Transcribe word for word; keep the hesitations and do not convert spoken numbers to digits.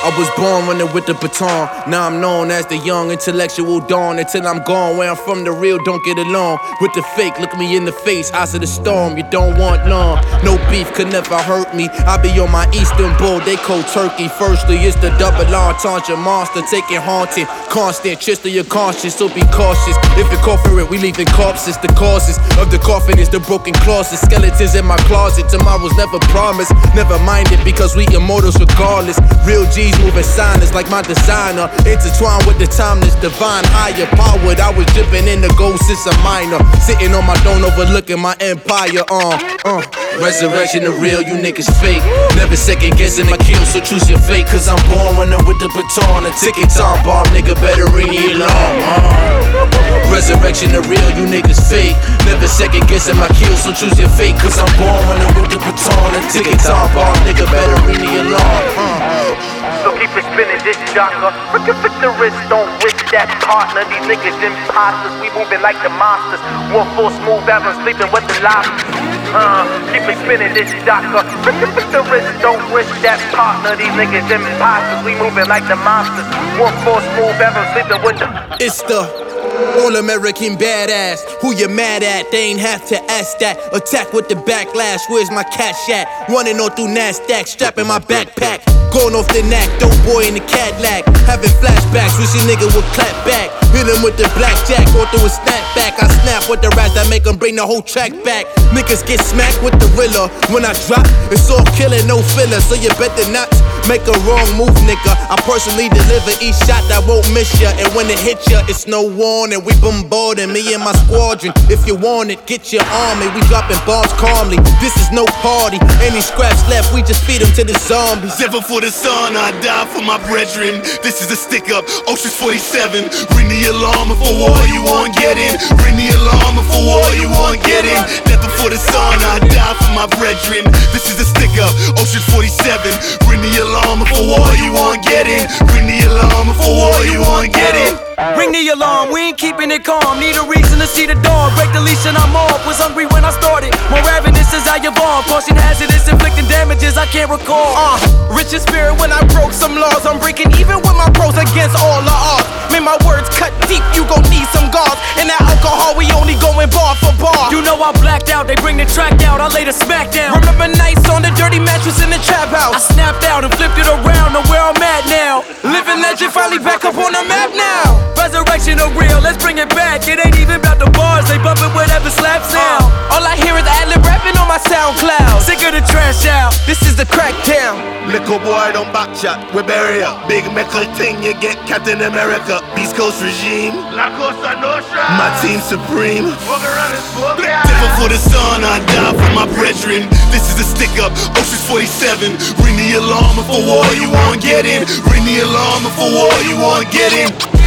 I was born running with the baton. Now I'm known as the young intellectual dawn. Until I'm gone, where I'm from, the real don't get along with the fake. Look me in the face, eyes of the storm. You don't want none. No beef could never hurt me. I be on my Eastern Bull, they cold turkey. Firstly, it's the double entendre monster, taking haunted, constant. Trips to your conscience, so be cautious. If you call for it, we leaving corpses. The causes of the coffin is the broken closet. Skeletons in my closet. Tomorrow's never promised. Never mind it, because we immortals regardless. Real G's moving silence like my designer. Intertwined with the timeless, divine, higher powered. I was dripping in the gold since a minor. Sitting on my throne overlooking my empire. Uh, uh. Resurrection the real, you niggas fake. Never second guessing my kill, so choose your fate. Cause I'm born running with the baton. A ticket time bomb, nigga better ring the alarm. Uh. Resurrection the real, you niggas fake. Never second guessing my kill, so choose your fate. Cause I'm born running with the baton. A ticket time bomb, nigga better ring the alarm. Uh. So keep it spinning, this jocker. Look at the wrist, don't risk that partner. These niggas imposters, we moving like the monsters. One full smooth ever sleeping with the lobsters. Uh, keep it spinning, this jocker. Look at the wrist, don't risk that partner. These niggas imposters, we moving like the monsters. One full smooth ever sleeping with the. It's the all-American badass. Who you mad at? They ain't have to ask that. Attack with the backlash. Where's my cash at? Running on through NASDAQ, strapping my backpack. Going off the knack, dope boy in the Cadillac. Having flashbacks, wish a nigga would clap back. Hit him with the blackjack, go through a snapback. I snap with the rats that make him bring the whole track back. Niggas get smacked with the Rilla. When I drop, it's all killer, no filler. So you better not make a wrong move, nigga. I personally deliver each shot that won't miss ya. And when it hit ya, it's no warning. We bombarding me and my squadron. If you want it, get your army. We dropping bombs calmly. This is no party. Any scraps left, we just feed them to the zombies. Never for the sun, I die for my brethren. This is a stick up, Oceans forty-seven. Ring the alarm for war, you won't get in. Ring the alarm for war, you won't get in. Never for the sun, I die for my brethren. This is a stick up, Oceans forty-seven. Ring the alarm for war, you won't get in. Ring the alarm for war, you won't get in. Ring the alarm, we ain't keeping it calm. Need a reason to see the dawn. Break the leash and I'm off. Was hungry when I started. More ravenous as I evolve. Caution hazardous, inflicting damages I can't recall. Uh, rich in spirit when I broke some laws. I'm breaking even with my pros against all the odds. May my words cut deep, you gon' need some guards. And that alcohol, we only going bar for bar. You know I blacked out, they bring the track out. I lay the smack down. Remember nights on the dirty mattress in the trap house. I snapped out and flipped it around to where I'm at now. Living legend, finally back up on the map now. Resurrection of real, let's bring it back. It ain't even about the bars, they bumpin' whatever slaps now. All I hear is ad-lib rapping on my SoundCloud. Sick of the trash out, this is the crackdown. Little boy don't back chat, we bury ya. Big metal thing, you get Captain America. East Coast regime, La Cosa Nostra. my team supreme. Walk around and smoke it. Never for the sun, I die for my brethren. This is a stick up, Oceans forty-seven. Ring the alarm for war, you won't get in. Ring the alarm for war, you won't get in.